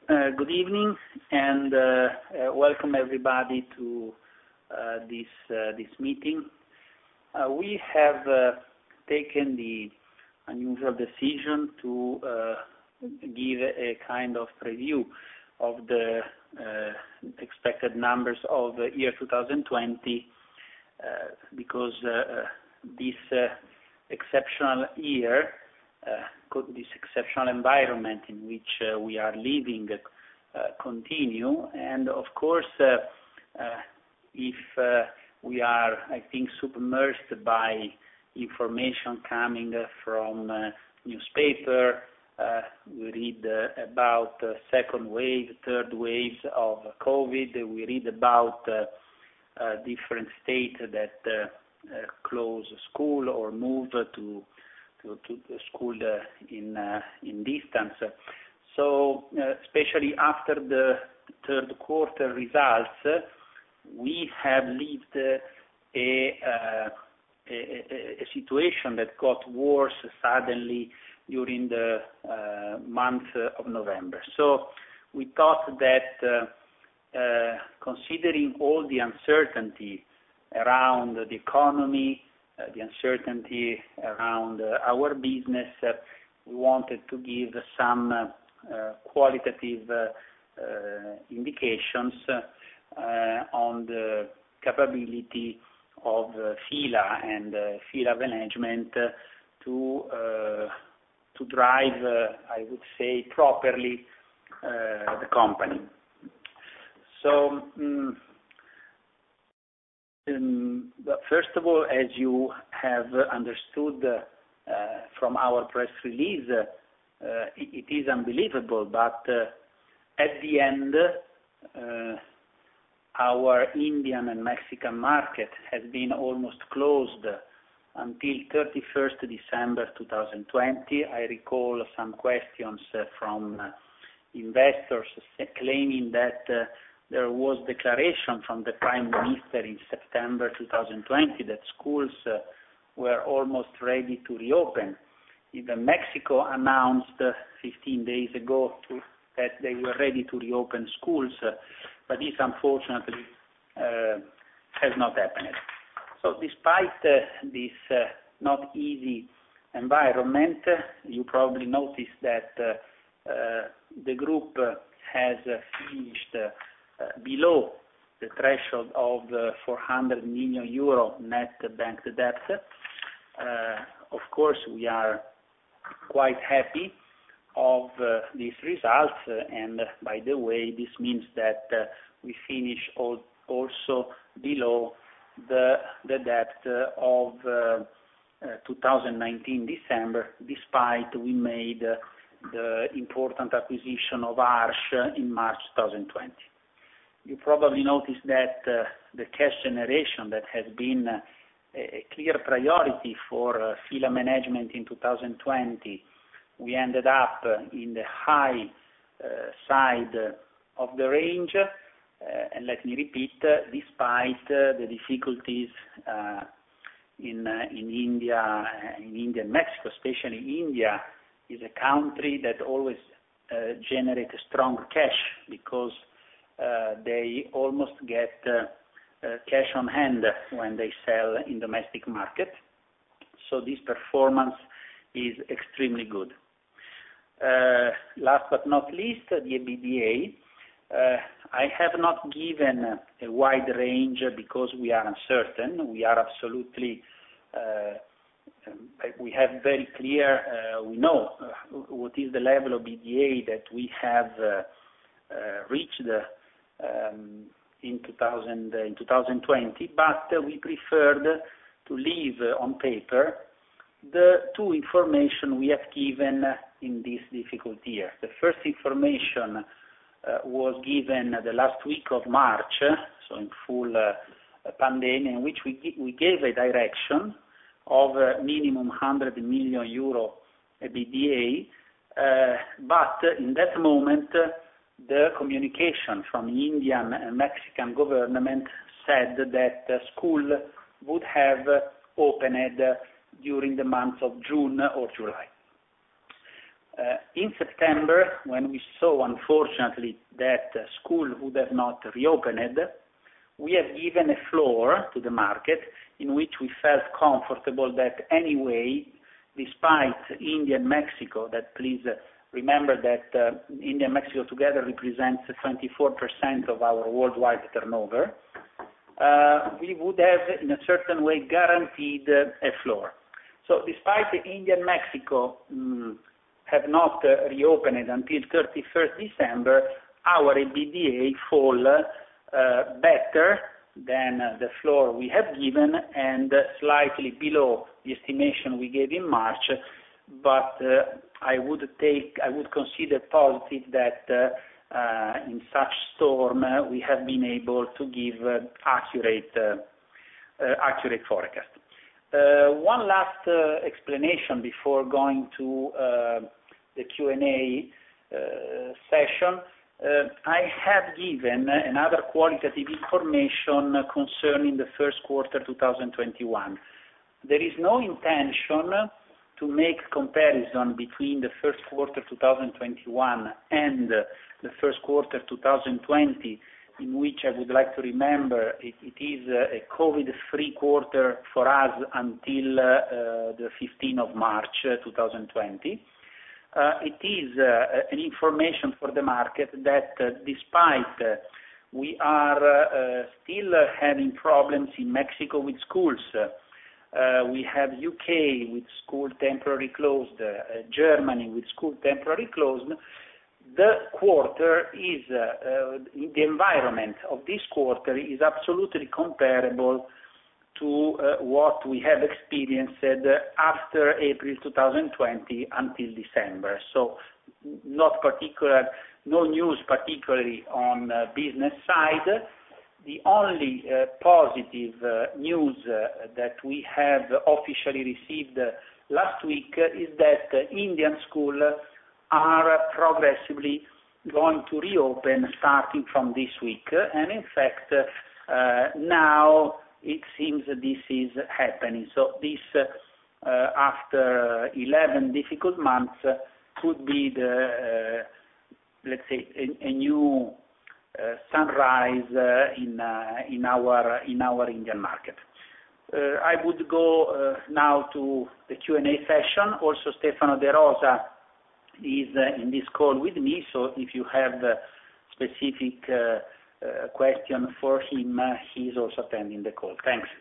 Good evening, and welcome everybody to this meeting. We have taken the unusual decision to give a kind of preview of the expected numbers of the year 2020 because this exceptional year, this exceptional environment in which we are living continue, and of course if we are, I think, submerged by information coming from newspaper, we read about second wave, third waves of COVID, we read about different states that close school or move to school in distance. So especially after the third quarter results, we have lived a situation that got worse suddenly during the month of November. So we thought that considering all the uncertainty around the economy, the uncertainty around our business, we wanted to give some qualitative indications on the capability of F.I.L.A. and F.I.L.A. management to drive, I would say, properly the company. So, first of all, as you have understood from our press release, it is unbelievable, but at the end, our Indian and Mexican market has been almost closed until 31st December 2020. I recall some questions from investors claiming that there was declaration from the Prime Minister in September 2020 that schools were almost ready to reopen. Even Mexico announced 15 days ago that they were ready to reopen schools, but this unfortunately has not happened. So despite this not easy environment, you probably noticed that the group has finished below the threshold of 400 million euro net bank debt. Of course, we are quite happy of these results, and by the way, this means that we finish also below the debt of 2019 December, despite we made the important acquisition of Arches in March 2020. You probably noticed that the cash generation that has been a clear priority for F.I.L.A. management in 2020, we ended up in the high side of the range, and let me repeat, despite the difficulties in India and Mexico, especially India is a country that always generates strong cash because they almost get cash on hand when they sell in domestic market. So this performance is extremely good. Last but not least, the EBITDA. I have not given a wide range because we are uncertain. We are absolutely, we have very clear, we know what is the level of EBITDA that we have reached in 2020, but we preferred to leave on paper the two information we have given in this difficult year. The first information was given the last week of March, so in full pandemic, in which we gave a direction of minimum 100 million euro EBITDA, but in that moment the communication from Indian and Mexican government said that school would have opened during the month of June or July. In September, when we saw, unfortunately, that school would have not reopened, we have given a floor to the market in which we felt comfortable that anyway, despite India and Mexico, that please remember that India and Mexico together represents 24% of our worldwide turnover, we would have in a certain way guaranteed a floor. So despite India and Mexico have not reopened until 31st December, our EBITDA fall better than the floor we have given and slightly below the estimation we gave in March, but I would consider positive that in such storm we have been able to give accurate forecast. One last explanation before going to the Q&A session. I have given another qualitative information concerning the first quarter 2021. There is no intention to make comparison between the first quarter 2021 and the first quarter 2020, in which I would like to remember it is a COVID-free quarter for us until the 15th of March 2020. It is an information for the market that despite we are still having problems in Mexico with schools, we have UK with school temporarily closed, Germany with school temporarily closed, the environment of this quarter is absolutely comparable to what we have experienced after April 2020 until December. So no news particularly on business side. The only positive news that we have officially received last week is that Indian schools are progressively going to reopen starting from this week, and in fact now it seems this is happening. So this after 11 difficult months could be the let's say a new sunrise in our Indian market. I would go now to the Q&A session. Also Stefano De Rosa is in this call with me, so if you have specific question for him, he is also attending the call. Thanks.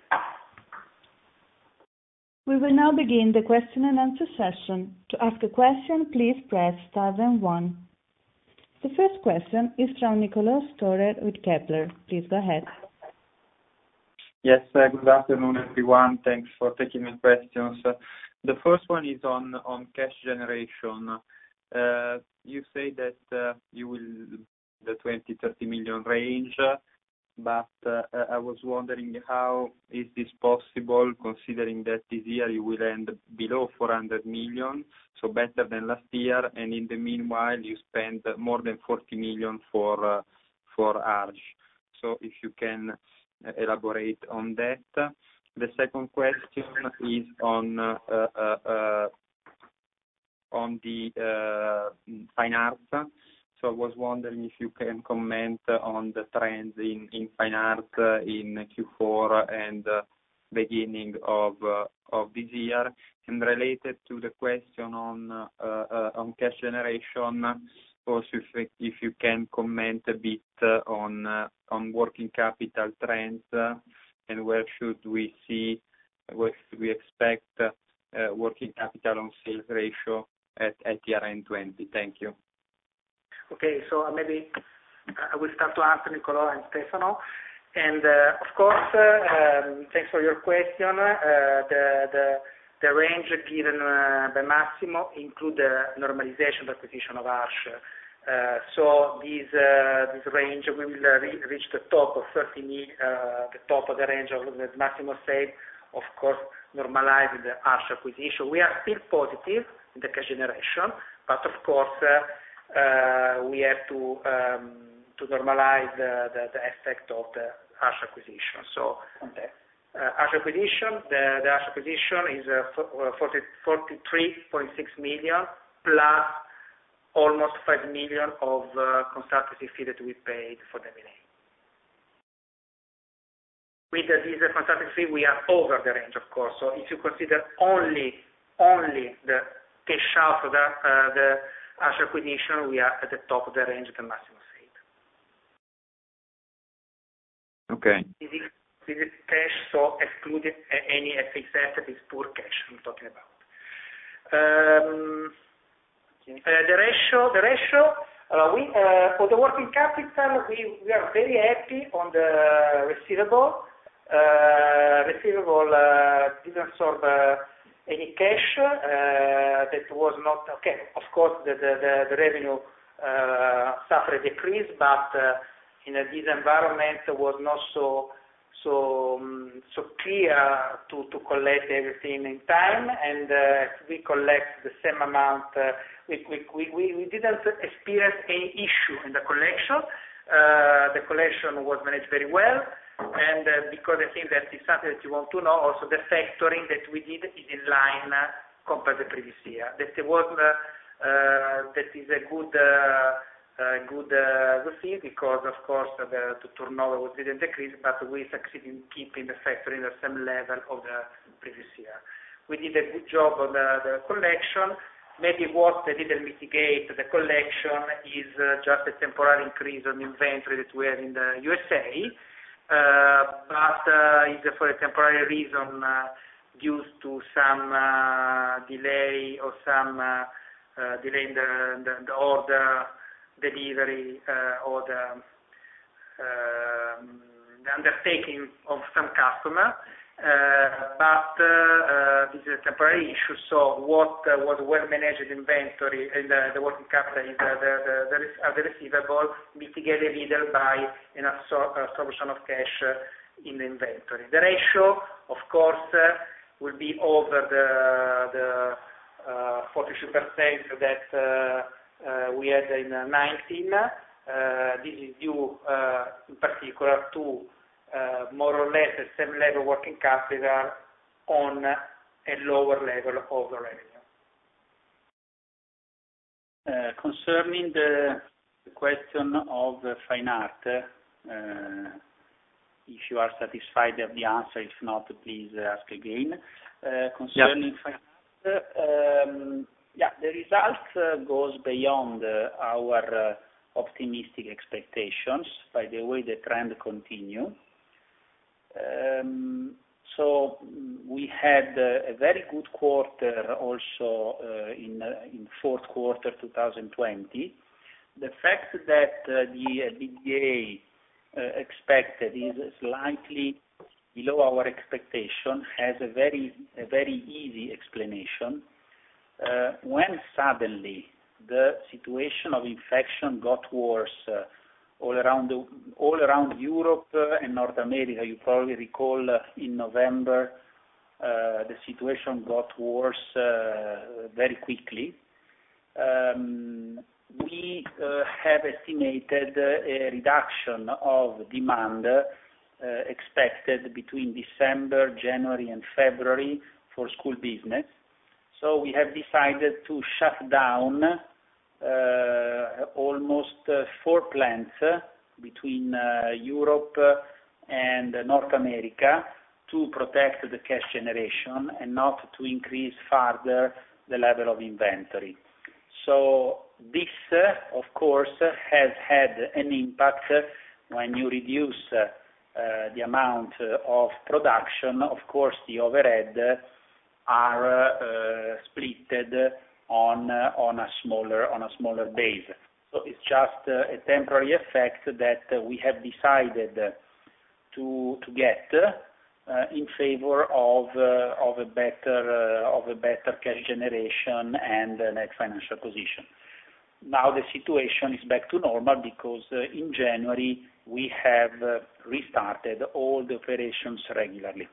We will now begin the question and answer session. To ask a question, please press star then one. The first question is from Niccolò Storer with Kepler. Please go ahead. Yes, good afternoon, everyone. Thanks for taking my questions. The first one is on cash generation. You say that you will the 20-30 million range, but I was wondering how is this possible, considering that this year you will end below 400 million, so better than last year, and in the meanwhile you spend more than 40 million for Arches. So if you can elaborate on that. The second question is on the Fine Arts. So I was wondering if you can comment on the trends in Fine Arts in Q4 and beginning of this year. And related to the question on cash generation, also if you can comment a bit on working capital trends and where should we expect working capital on sales ratio at year-end 2020. Thank you. Okay, so maybe I will start to answer, Niccolò and Stefano. And of course, thanks for your question. The range given by Massimo include the normalization of acquisition of Arches. So this range, we will reach the top of 30 million, the top of the range of that Massimo said, of course, normalizing the Arches acquisition. We are still positive in the cash generation, but of course, we have to normalize the effect of the Arches acquisition. So Arches acquisition, the Arches acquisition is 43.6 million plus almost 5 million of consultancy fee that we paid for the M&A. With this consultancy fee, we are over the range, of course. So if you consider only the cash out of the Asha acquisition, we are at the top of the range that Massimo said. Okay. This is cash, so excluding any FX asset, is pure cash I'm talking about. The ratio. For the working capital, we are very happy on the receivable. Receivable didn't absorb any cash. That was not okay. Of course, the revenue suffered a decrease, but in this environment was not so clear to collect everything in time, and we collect the same amount. We didn't experience any issue in the collection. The collection was managed very well, and because I think that is something that you want to know, also the factoring that we did is in line compared to the previous year. That is a good thing, because of course the turnover didn't decrease, but we succeeded in keeping the factoring at the same level of the previous year. We did a good job on the collection. Maybe what didn't mitigate the collection is just a temporary increase on inventory that we have in the USA, but it's for a temporary reason due to some delay or some delay in the order delivery or the undertaking of some customer. But this is a temporary issue, so what was well managed inventory and the working capital is the receivable mitigated a little by an absorption of cash in the inventory. The ratio, of course, will be over the 42% that we had in 2019. This is due in particular to more or less the same level working capital on a lower level of the revenue. Concerning the question of Fine Art, if you are satisfied of the answer, if not, please ask again. Concerning Fine Art, the result goes beyond our optimistic expectations. By the way, the trend continue. So we had a very good quarter also in fourth quarter 2020. The fact that the EBITDA expected is slightly below our expectation has a very easy explanation. When suddenly the situation of infection got worse all around Europe and North America, you probably recall in November the situation got worse very quickly. We have estimated a reduction of demand expected between December, January, and February for school business. So we have decided to shut down almost 4 plants between Europe and North America to protect the cash generation and not to increase further the level of inventory. So this, of course, has had an impact when you reduce the amount of production. Of course, the overhead are splitted on a smaller base. So it's just a temporary effect that we have decided to get in favor of a better cash generation and net financial position. Now the situation is back to normal because in January we have restarted all the operations regularly.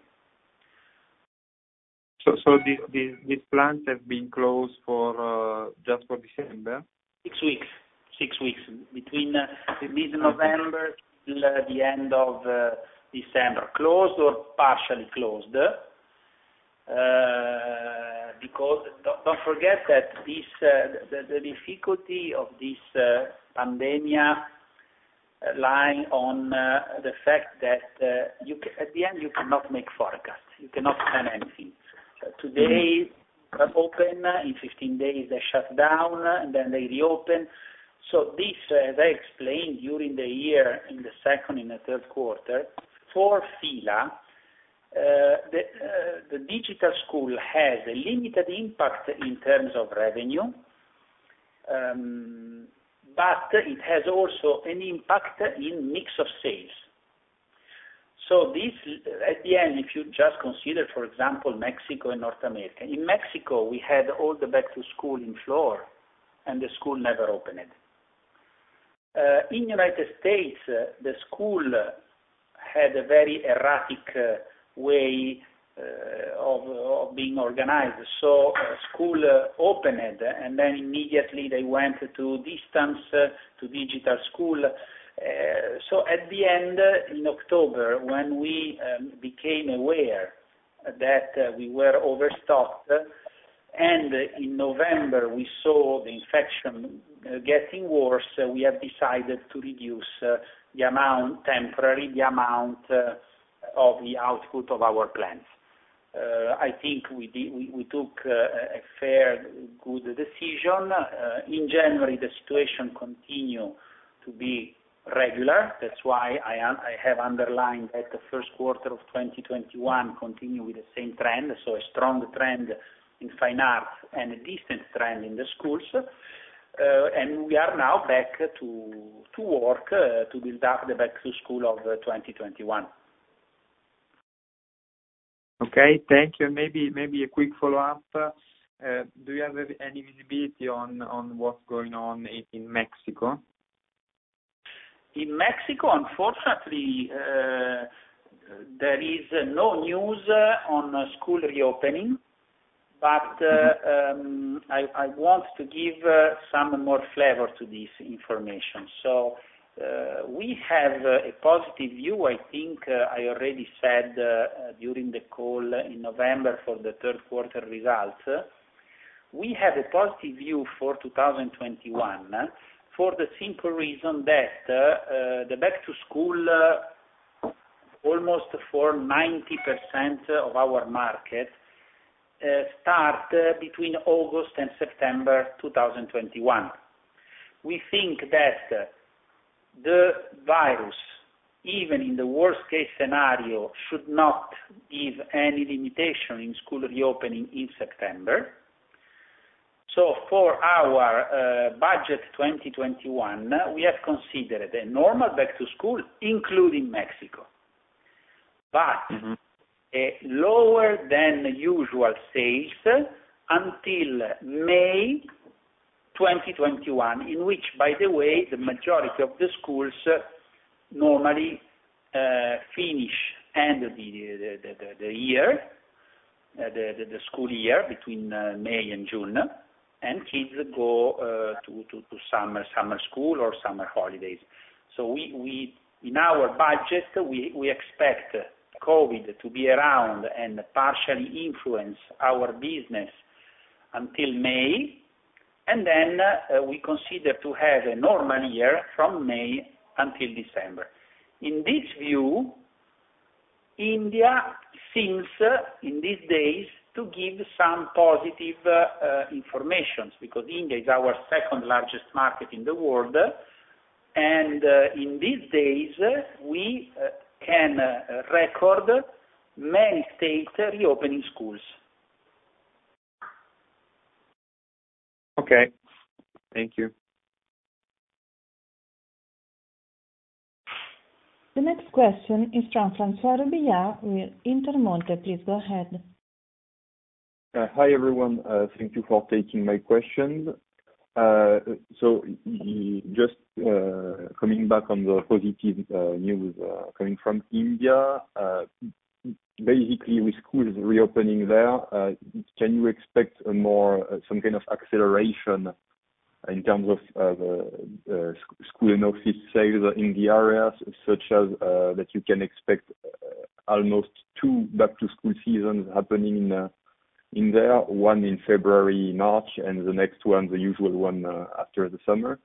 So these plants have been closed for just for December? 6 weeks. 6 weeks between mid-November till the end of December, closed or partially closed. because don't forget that the difficulty of this pandemic lying on the fact that at the end you cannot make forecasts, you cannot plan anything. Today are open, in 15 days they shut down, and then they reopen. So this, as I explained during the year, in the second and the third quarter, for F.I.L.A., the digital school has a limited impact in terms of revenue, but it has also an impact in mix of sales. So this, at the end, if you just consider, for example, Mexico and North America. In Mexico, we had all the back to school in floor, and the school never opened. In United States, the school had a very erratic way of being organized. So school opened, and then immediately they went to distance, to digital school. So at the end, in October, when we became aware that we were overstocked, and in November we saw the infection getting worse, we have decided to reduce temporarily the amount of the output of our plants. I think we took a fair, good decision. In January, the situation continued to be regular. That's why I have underlined that the first quarter of 2021 continue with the same trend, so a strong trend in fine arts and a decent trend in the schools. And we are now back to work to build up the back to school of 2021. Okay, thank you. Maybe a quick follow-up. Do you have any visibility on what's going on in Mexico? In Mexico, unfortunately, there is no news on school reopening, but I want to give some more flavor to this information. So we have a positive view. I think I already said during the call in November for the third quarter results. We have a positive view for 2021 for the simple reason that the back to school, almost for 90% of our market, start between August and September 2021. We think that the virus, even in the worst case scenario, should not give any limitation in school reopening in September. So for our budget 2021, we have considered a normal back to school, including Mexico, but a lower than usual sales until May 2021, in which, by the way, the majority of the schools normally finish end of the year, the school year between May and June, and kids go to summer school or summer holidays. So we in our budget we expect COVID to be around and partially influence our business until May, and then we consider to have a normal year from May until December. In this view, India seems in these days to give some positive information, because India is our second largest market in the world, and in these days we can record many states reopening schools. Okay, thank you. The next question is from François Robillard with Intermonte. Please go ahead. Hi everyone, thank you for taking my question. So just coming back on the positive news coming from India, basically with schools reopening there, can you expect some kind of acceleration in terms of school and office sales in the areas, such as that you can expect almost 2 back to school seasons happening in there, one in February, March, and the next one, the usual one, after the summer?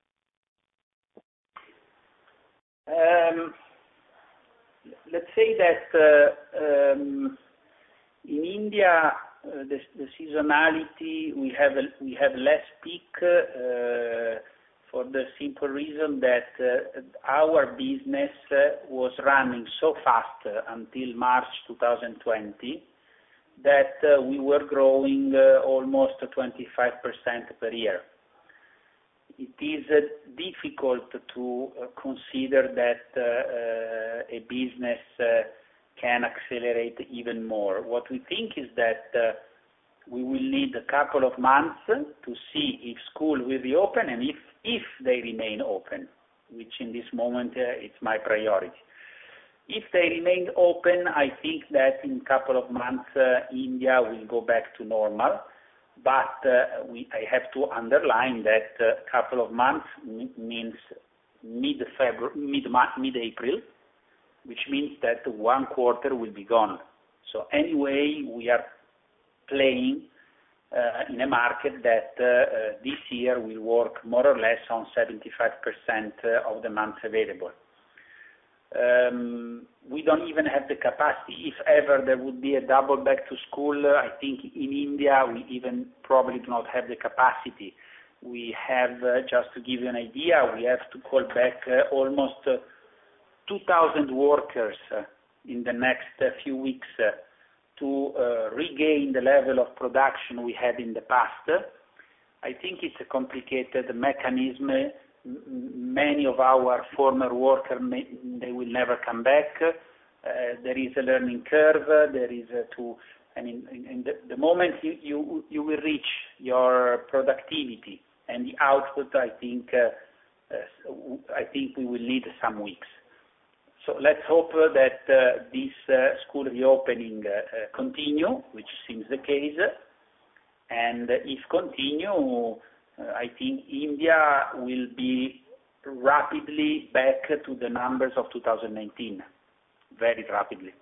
Let's say that in India, the seasonality, we have less peak for the simple reason that our business was running so fast until March 2020 that we were growing almost 25% per year. It is difficult to consider that a business can accelerate even more. What we think is that we will need a couple of months to see if school will reopen and if they remain open, which in this moment it's my priority. If they remain open, I think that in a couple of months India will go back to normal. But I have to underline that a couple of months means mid-April, which means that one quarter will be gone. So anyway, we are playing in a market that this year will work more or less on 75% of the months available. We don't even have the capacity. If ever there would be a double back to school, I think in India we even probably do not have the capacity. We have, just to give you an idea, we have to call back almost 2,000 workers in the next few weeks to regain the level of production we had in the past. I think it's a complicated mechanism. Many of our former workers, they will never come back. There is a learning curve. There is in the moment you will reach your productivity and the output, I think we will need some weeks. So let's hope that this school reopening continue, which seems the case. And if continue, I think India will be rapidly back to the numbers of 2019, very rapidly.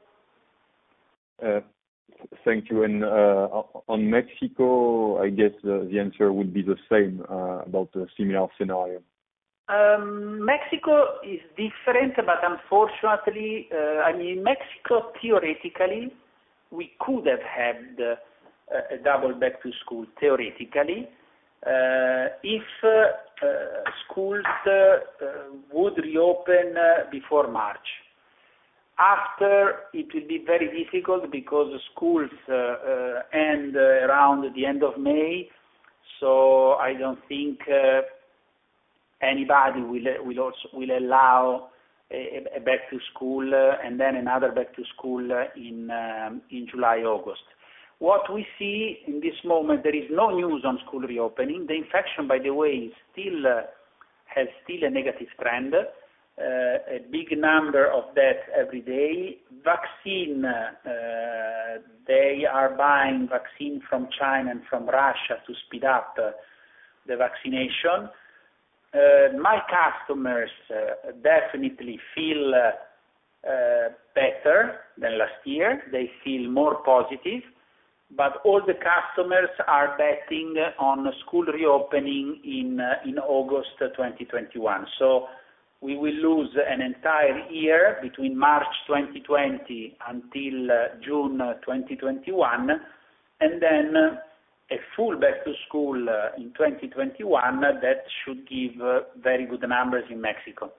Thank you. And on Mexico, I guess the answer would be the same about a similar scenario. Mexico is different, but unfortunately, Mexico, theoretically, we could have had a double back to school, theoretically, if schools would reopen before March. After, it will be very difficult because schools end around the end of May, so I don't think anybody will allow a back to school and then another back to school in July, August. What we see in this moment, there is no news on school reopening. The infection, by the way, has still a negative trend. A big number of deaths every day. Vaccine, they are buying vaccine from China and from Russia to speed up the vaccination. My customers definitely feel better than last year. They feel more positive. But all the customers are betting on school reopening in August 2021. So we will lose an entire year between March 2020 until June 2021, and then a full back to school in 2021 that should give very good numbers in Mexico.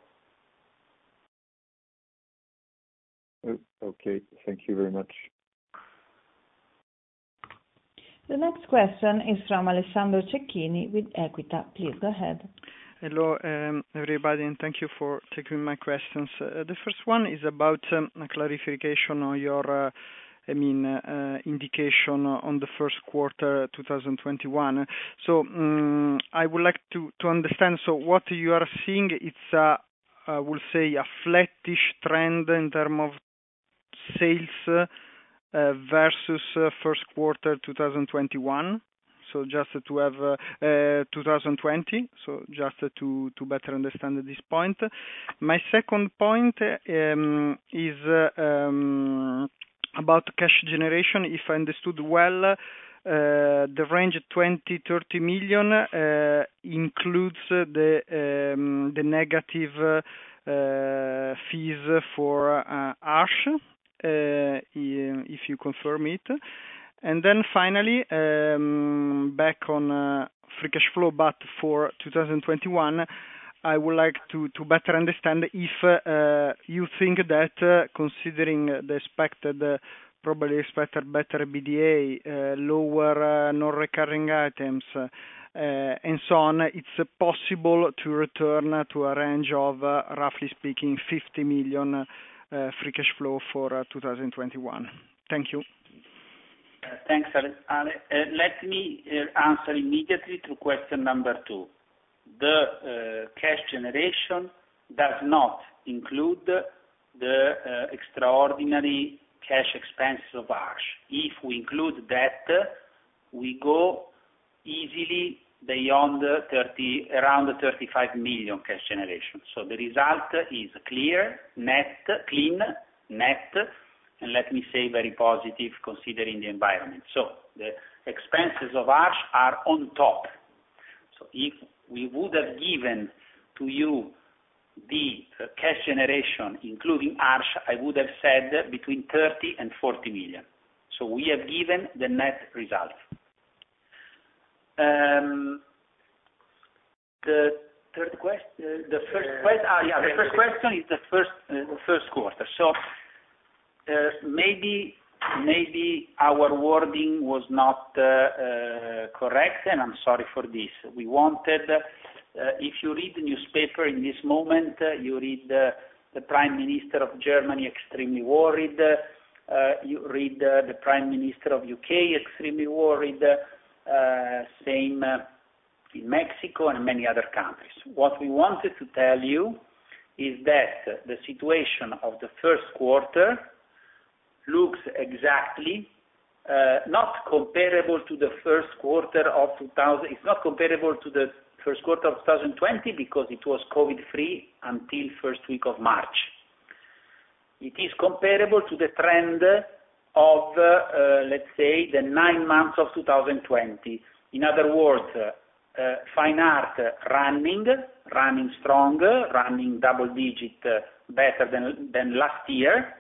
Okay, thank you very much. The next question is from Alessandro Cecchini with Equita. Please go ahead. Hello, everybody, and thank you for taking my questions. The first one is about a clarification on your indication on the first quarter 2021. So I would like to understand, so what you are seeing, it's I will say a flattish trend in terms of sales versus first quarter 2021. So just to have 2020, so just to better understand this point. My second point is about cash generation. If I understood well, the range 20-30 million includes the negative fees for Arches, if you confirm it. And then finally, back on free cash flow, but for 2021, I would like to better understand if you think that considering the probably expected better EBITDA, lower non-recurring items, and so on, it's possible to return to a range of, roughly speaking, 50 million free cash flow for 2021. Thank you. Thanks, Ale. Let me answer immediately to question number 2. The cash generation does not include the extraordinary cash expenses of Arches. If we include that, we go easily beyond around 35 million cash generation. So the result is clean, net, and let me say very positive considering the environment. So the expenses of Arches are on top. So if we would have given to you the cash generation including Arches, I would have said between 30 and 40 million. So we have given the net result. The third question, the first question is the first quarter. So maybe our wording was not correct, and I'm sorry for this. We wanted, if you read the newspaper in this moment, you read the Prime Minister of Germany extremely worried, you read the Prime Minister of UK extremely worried, same in Mexico and many other countries. What we wanted to tell you is that the situation of the first quarter looks exactly not comparable to the first quarter of 2000. It's not comparable to the first quarter of 2020 because it was COVID-free until first week of March. It is comparable to the trend of, let's say, the 9 months of 2020. In other words, fine art running strong, running double digit better than last year,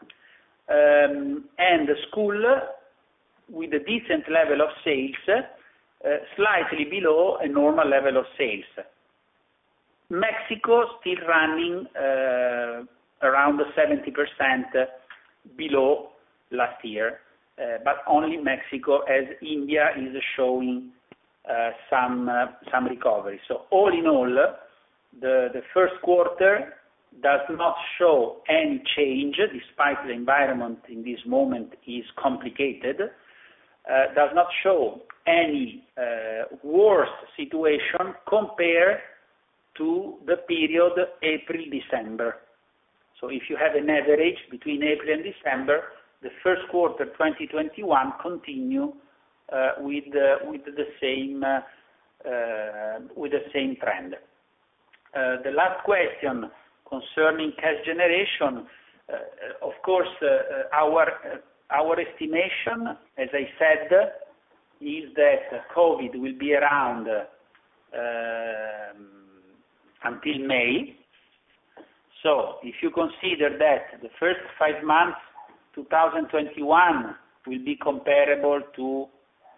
and the school with a decent level of sales, slightly below a normal level of sales. Mexico still running around 70% below last year, but only Mexico, as India is showing some recovery. So all in all, the first quarter does not show any change, despite the environment in this moment is complicated, does not show any worse situation compared to the period April-December. So if you have an average between April and December, the first quarter 2021 continue with the same trend. The last question concerning cash generation, of course, our estimation, as I said, is that COVID will be around until May. So if you consider that the first 5 months 2021 will be comparable to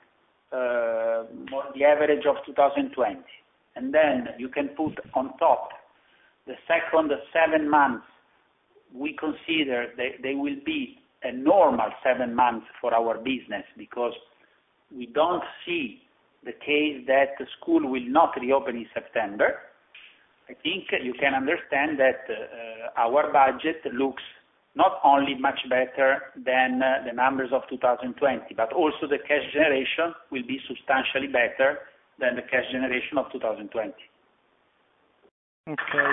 the average of 2020, and then you can put on top the second 7 months, we consider they will be a normal 7 months for our business, because we don't see the case that the school will not reopen in September. I think you can understand that our budget looks not only much better than the numbers of 2020, but also the cash generation will be substantially better than the cash generation of 2020. Okay.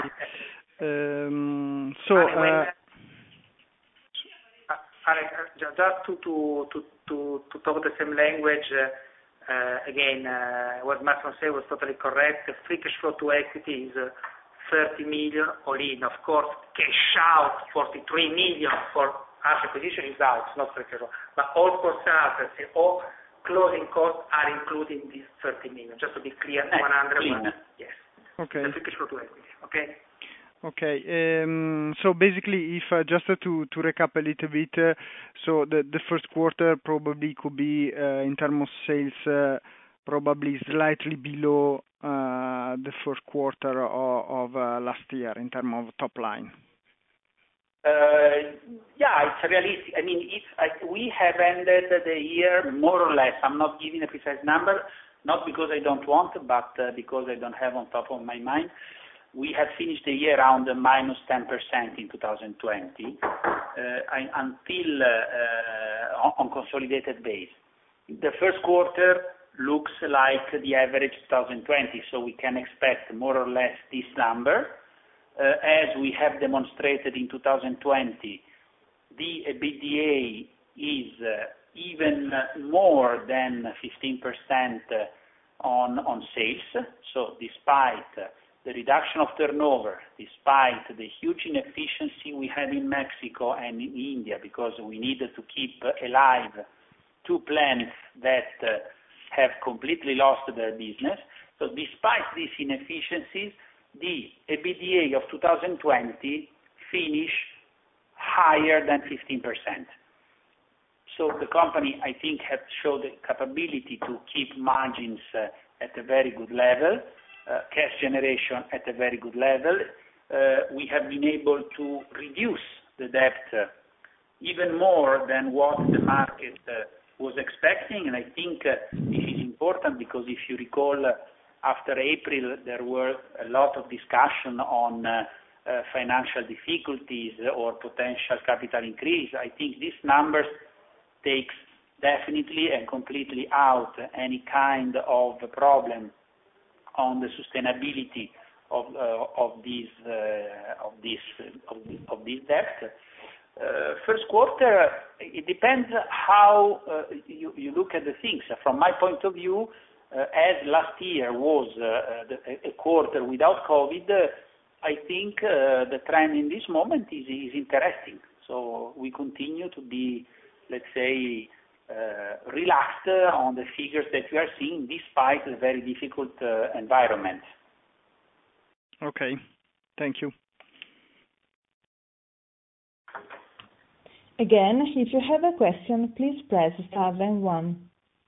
Just to talk the same language, again, what Massimo said was totally correct. The free cash flow to equity is 30 million all in. Of course, cash out 43 million for Arches acquisition is out, not free cash flow. But all cost assets, all closing costs are included in this 30 million, just to be clear, 100 million. Yes. Okay. The free cash flow to equity. Okay? Okay. So basically, if just to recap a little bit, so the first quarter probably could be, in terms of sales, probably slightly below the first quarter of last year in terms of top line. Yeah, it's realistic. I mean, we have ended the year more or less. I'm not giving a precise number, not because I don't want, but because I don't have on top of my mind. We have finished the year around -10% in 2020 until on consolidated base. The first quarter looks like the average 2020, so we can expect more or less this number. As we have demonstrated in 2020, the EBITDA is even more than 15% on sales. So despite the reduction of turnover, despite the huge inefficiency we had in Mexico and in India, because we needed to keep alive two plants that have completely lost their business. So despite these inefficiencies, the EBITDA of 2020 finished higher than 15%. So the company, I think, has showed the capability to keep margins at a very good level, cash generation at a very good level. We have been able to reduce the debt even more than what the market was expecting, and I think this is important because if you recall, after April, there were a lot of discussion on financial difficulties or potential capital increase. I think these numbers takes definitely and completely out any kind of problem on the sustainability of this debt. First quarter, it depends how you look at the things. From my point of view, as last year was a quarter without COVID, I think the trend in this moment is interesting. So we continue to be, let's say, relaxed on the figures that we are seeing despite the very difficult environment. Okay, thank you. Again, if you have a question, please press star then one.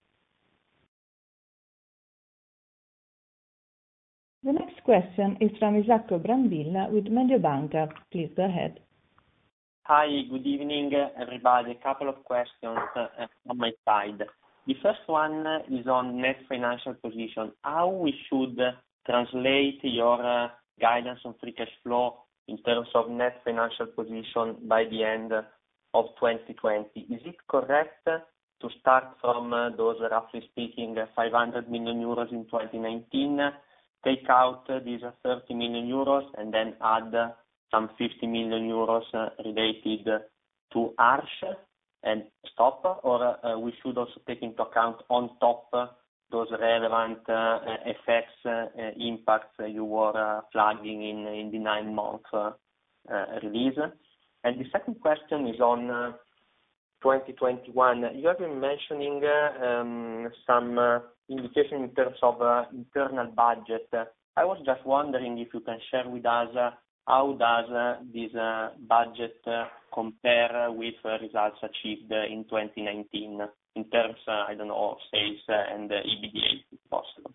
The next question is from Isacco Brambilla with Mediobanca. Please go ahead. Hi, good evening, everybody. A couple of questions on my side. The first one is on net financial position. How we should translate your guidance on free cash flow in terms of net financial position by the end of 2020? Is it correct to start from those, roughly speaking, 500 million euros in 2019, take out these 30 million euros, and then add some 50 million euros related to Arches and stop, or we should also take into account on top those relevant effects, impacts you were flagging in the 9-month release? And the second question is on 2021. You have been mentioning some indication in terms of internal budget. I was just wondering if you can share with us how does this budget compare with results achieved in 2019 in terms, I don't know, of sales and EBITDA, if possible.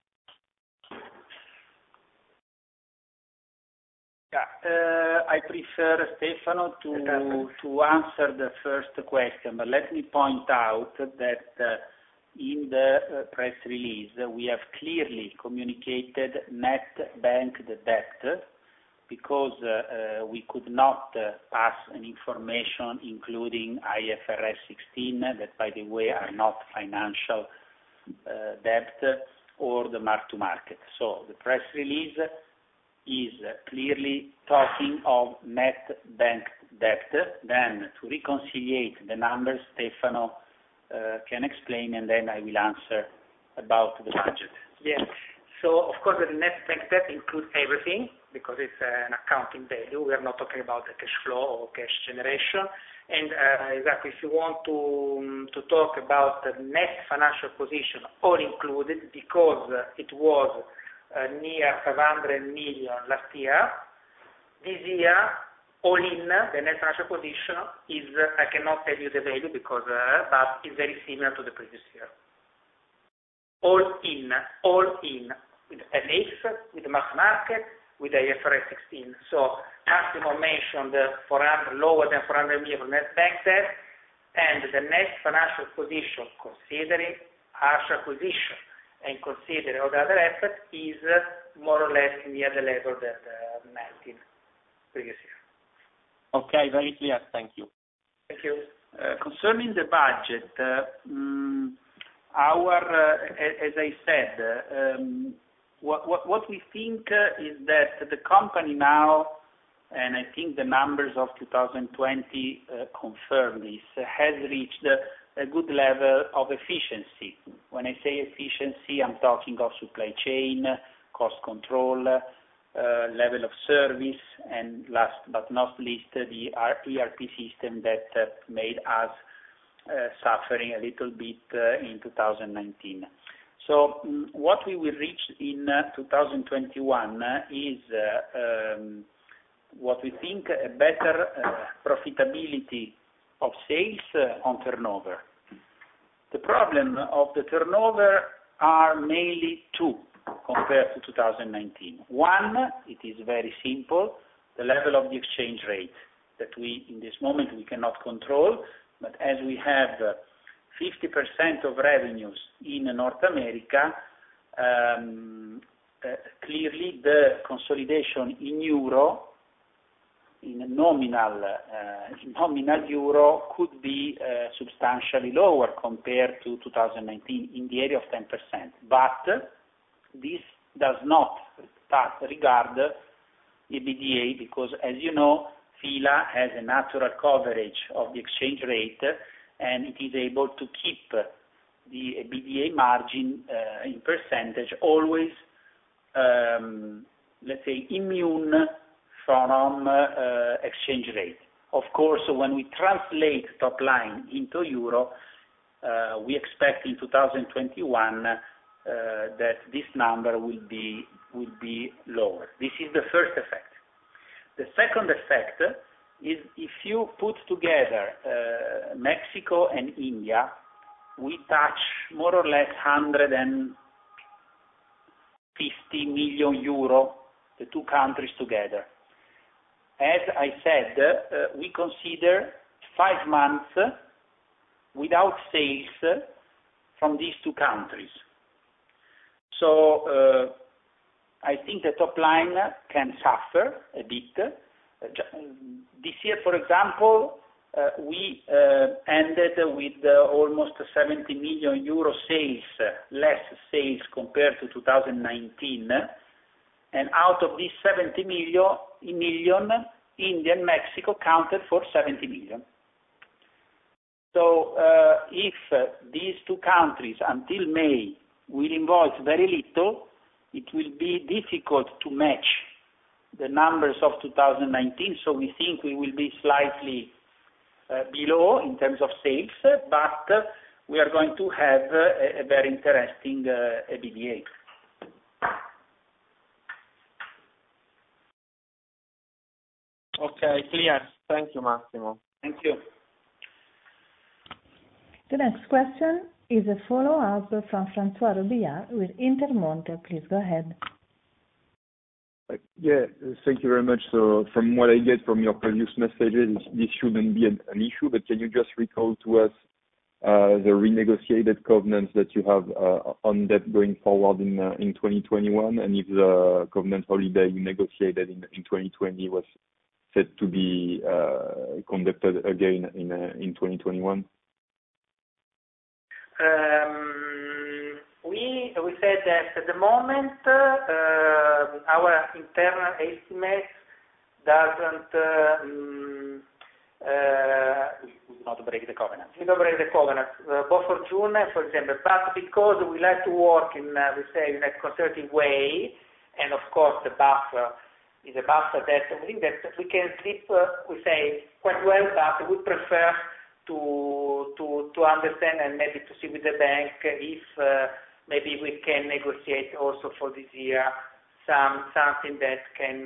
Yeah, I prefer Stefano to answer the first question, but let me point out that in the press release we have clearly communicated net bank debt because we could not pass an information including IFRS 16 that, by the way, are not financial debt or the mark-to-market. So the press release is clearly talking of net bank debt. Then to reconcile the numbers, Stefano can explain, and then I will answer about the budget. Yes. So of course the net bank debt includes everything, because it's an accounting value. We are not talking about the cash flow or cash generation. And exactly, if you want to talk about the net financial position, all included, because it was near 500 million last year. This year, all in, the net financial position is, I cannot tell you the value because, but it's very similar to the previous year. All in, with FX, with the market, with the IFRS 16. So Massimo mentioned lower than 400 million net bank debt, and the net financial position, considering Arch acquisition and considering all the other efforts, is more or less near the level that 19 previous year. Okay, very clear. Thank you. Thank you. Concerning the budget, as I said, what we think is that the company now, and I think the numbers of 2020 confirm this, has reached a good level of efficiency. When I say efficiency, I'm talking of supply chain, cost control, level of service, and last but not least, the ERP system that made us suffering a little bit in 2019. So what we will reach in 2021 is what we think a better profitability of sales on turnover. The problem of the turnover are mainly two compared to 2019. One, it is very simple, the level of the exchange rate that in this moment we cannot control, but as we have 50% of revenues in North America, clearly the consolidation in euro, in nominal euro, could be substantially lower compared to 2019 in the area of 10%. But this does not regard EBITDA because, as you know, F.I.L.A. has a natural coverage of the exchange rate, and it is able to keep the EBITDA margin in percentage always, let's say, immune from exchange rate. Of course, when we translate top line into euro, we expect in 2021 that this number will be lower. This is the first effect. The second effect is if you put together Mexico and India, we touch more or less 150 million euro, the two countries together. As I said, we consider 5 months without sales from these two countries. So I think the top line can suffer a bit. This year, for example, we ended with almost 70 million euro sales, less sales compared to 2019. And out of these 70 million, India and Mexico counted for 70 million. So if these two countries until May will invoice very little, it will be difficult to match the numbers of 2019. So we think we will be slightly below in terms of sales, but we are going to have a very interesting EBITDA. Okay, clear. Thank you, Massimo. Thank you. The next question is a follow-up from François Robillard with Intermonte. Please go ahead. Yeah, thank you very much. So from what I get from your previous messages, this shouldn't be an issue, but can you just recall to us the renegotiated covenants that you have on debt going forward in 2021, and if the covenant holiday you negotiated in 2020 was set to be conducted again in 2021? We said that at the moment our internal estimate doesn't we do not break the covenant. We don't break the covenant, both for June, for example, but because we like to work in, we say, in a conservative way, and of course the buffer is a buffer that I think that we can sleep, we say, quite well, but we prefer to understand and maybe to see with the bank if maybe we can negotiate also for this year something that can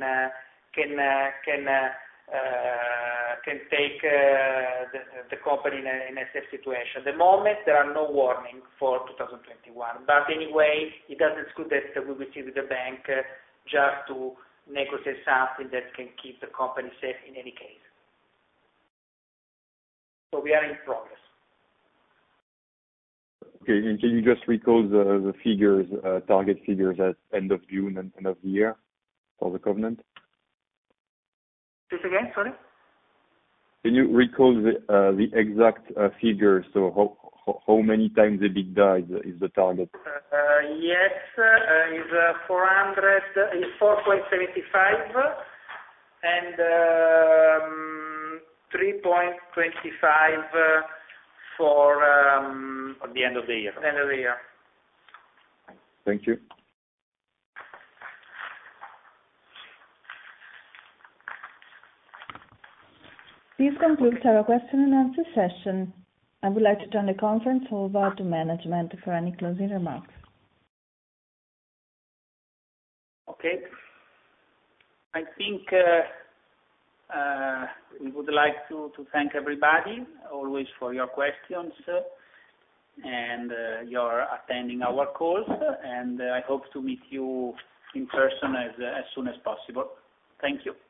take the company in a safe situation. At the moment, there are no warning for 2021. But anyway, it doesn't exclude that we will see with the bank just to negotiate something that can keep the company safe in any case. So we are in progress. Okay, and can you just recall the figures, target figures at end of June and end of the year for the covenant? Say it again, sorry? Can you recall the exact figure? So how many times EBITDA is the target? Yes, is 4.75 and 3.25 for at the end of the year. End of the year. Thank you. This concludes our question and answer session. I would like to turn the conference over to management for any closing remarks. Okay. I think we would like to thank everybody always for your questions and your attending our calls, and I hope to meet you in person as soon as possible. Thank you.